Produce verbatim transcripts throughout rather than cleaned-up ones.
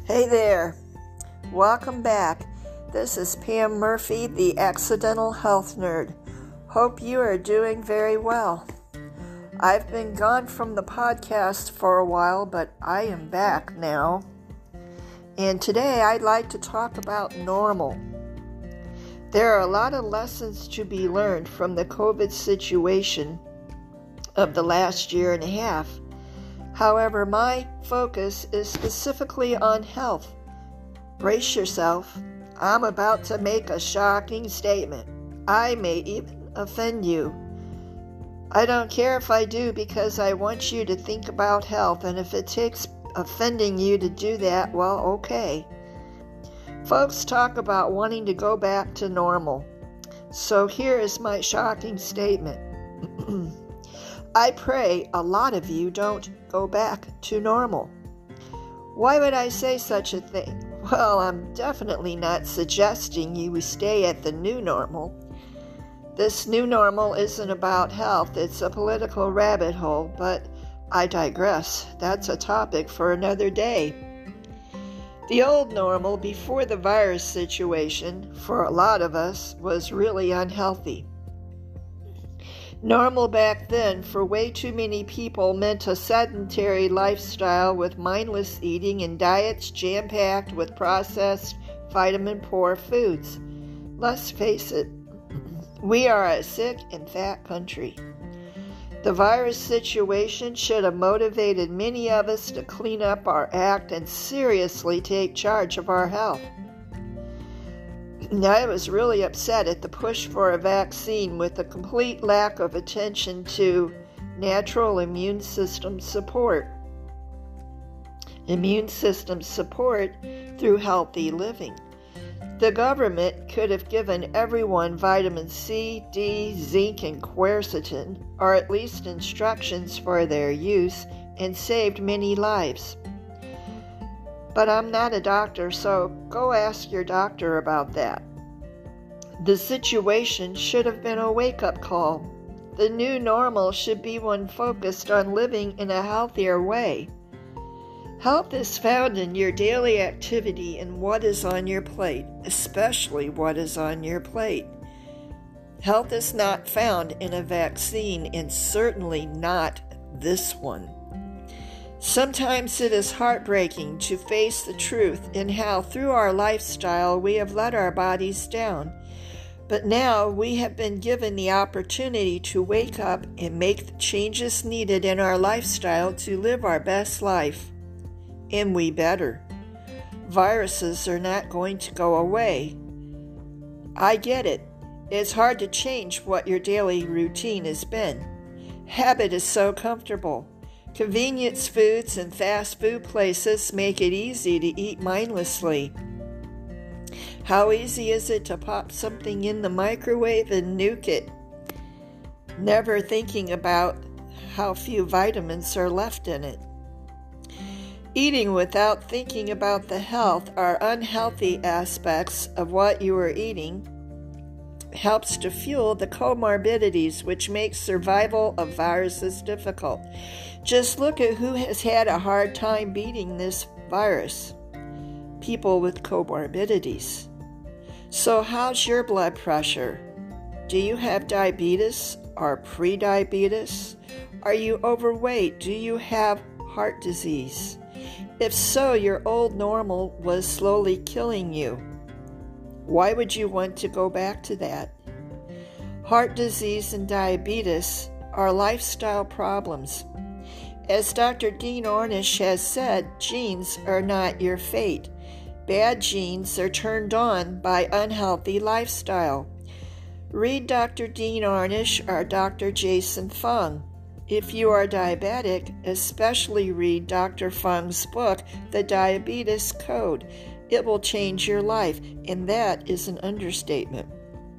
Hey there, welcome back. This is Pam Murphy, the Accidental Health Nerd. Hope you are doing very well. I've been gone from the podcast for a while, but I am back now. And today I'd like to talk about normal. There are a lot of lessons to be learned from the COVID situation of the last year and a half. However, my focus is specifically on health. Brace yourself. I'm about to make a shocking statement. I may even offend you. I don't care if I do, because I want you to think about health, and if it takes offending you to do that, well, okay. Folks talk about wanting to go back to normal. So here is my shocking statement. I pray a lot of you don't go back to normal. Why would I say such a thing? Well, I'm definitely not suggesting you stay at the new normal. This new normal isn't about health, it's a political rabbit hole, but I digress. That's a topic for another day. The old normal before the virus situation, for a lot of us, was really unhealthy. Normal back then for way too many people meant a sedentary lifestyle with mindless eating and diets jam-packed with processed, vitamin-poor foods. Let's face it, we are a sick and fat country. The virus situation should have motivated many of us to clean up our act and seriously take charge of our health. I was really upset at the push for a vaccine with the complete lack of attention to natural immune system support. Immune system support through healthy living. The government could have given everyone vitamin C, D, zinc, and quercetin, or at least instructions for their use, and saved many lives. But I'm not a doctor, so go ask your doctor about that. The situation should have been a wake-up call. The new normal should be one focused on living in a healthier way. Health is found in your daily activity and what is on your plate, especially what is on your plate. Health is not found in a vaccine, and certainly not this one. Sometimes it is heartbreaking to face the truth in how through our lifestyle we have let our bodies down. But now we have been given the opportunity to wake up and make the changes needed in our lifestyle to live our best life. And we better. Viruses are not going to go away. I get it. It's hard to change what your daily routine has been. Habit is so comfortable. Convenience foods and fast food places make it easy to eat mindlessly. How easy is it to pop something in the microwave and nuke it, never thinking about how few vitamins are left in it? Eating without thinking about the health or unhealthy aspects of what you are eating helps to fuel the comorbidities which make survival of viruses difficult. Just look at who has had a hard time beating this virus. People with comorbidities. So how's your blood pressure? Do you have diabetes or pre-diabetes? Are you overweight? Do you have heart disease? If so, your old normal was slowly killing you. Why would you want to go back to that? Heart disease and diabetes are lifestyle problems. As Doctor Dean Ornish has said, genes are not your fate. Bad genes are turned on by unhealthy lifestyle. Read Doctor Dean Ornish or Doctor Jason Fung. If you are diabetic, especially read Doctor Fung's book, The Diabetes Code. It will change your life, and that is an understatement.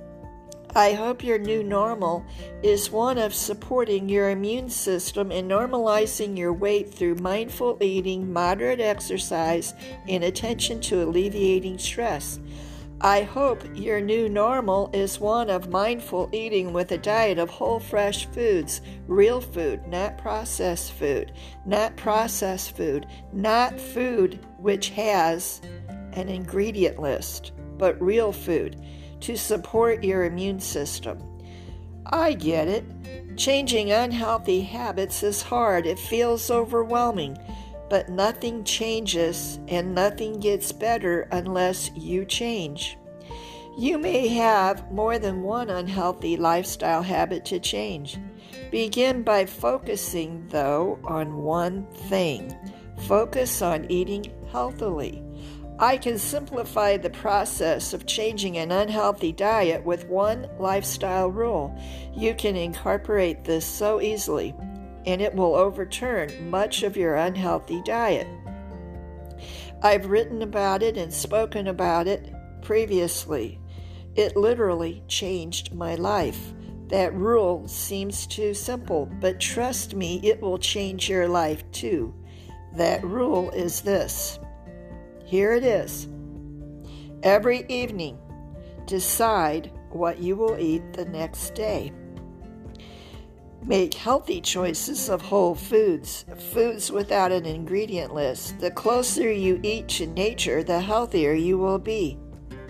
I hope your new normal is one of supporting your immune system and normalizing your weight through mindful eating, moderate exercise, and attention to alleviating stress. I hope your new normal is one of mindful eating with a diet of whole fresh foods, real food, not processed food, not processed food, not food which has an ingredient list, but real food to support your immune system. I get it. Changing unhealthy habits is hard. It feels overwhelming, but nothing changes and nothing gets better unless you change. You may have more than one unhealthy lifestyle habit to change. Begin by focusing, though, on one thing. Focus on eating healthily. I can simplify the process of changing an unhealthy diet with one lifestyle rule. You can incorporate this so easily, and it will overturn much of your unhealthy diet. I've written about it and spoken about it previously. It literally changed my life. That rule seems too simple, but trust me, it will change your life too. That rule is this. Here it is. Every evening, decide what you will eat the next day. Make healthy choices of whole foods, foods without an ingredient list. The closer you eat to nature, the healthier you will be.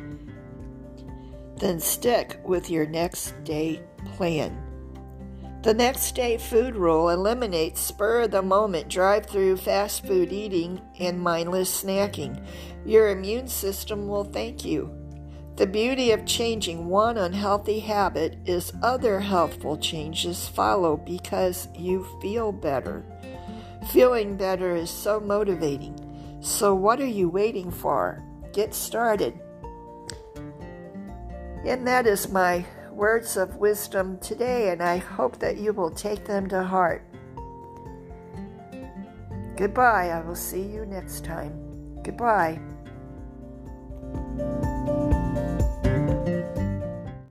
Then stick with your next day plan. The next day food rule eliminates spur-of-the-moment drive-through fast food eating and mindless snacking. Your immune system will thank you. The beauty of changing one unhealthy habit is other healthful changes follow because you feel better. Feeling better is so motivating. So what are you waiting for? Get started. And that is my words of wisdom today, and I hope that you will take them to heart. Goodbye. I will see you next time. Goodbye.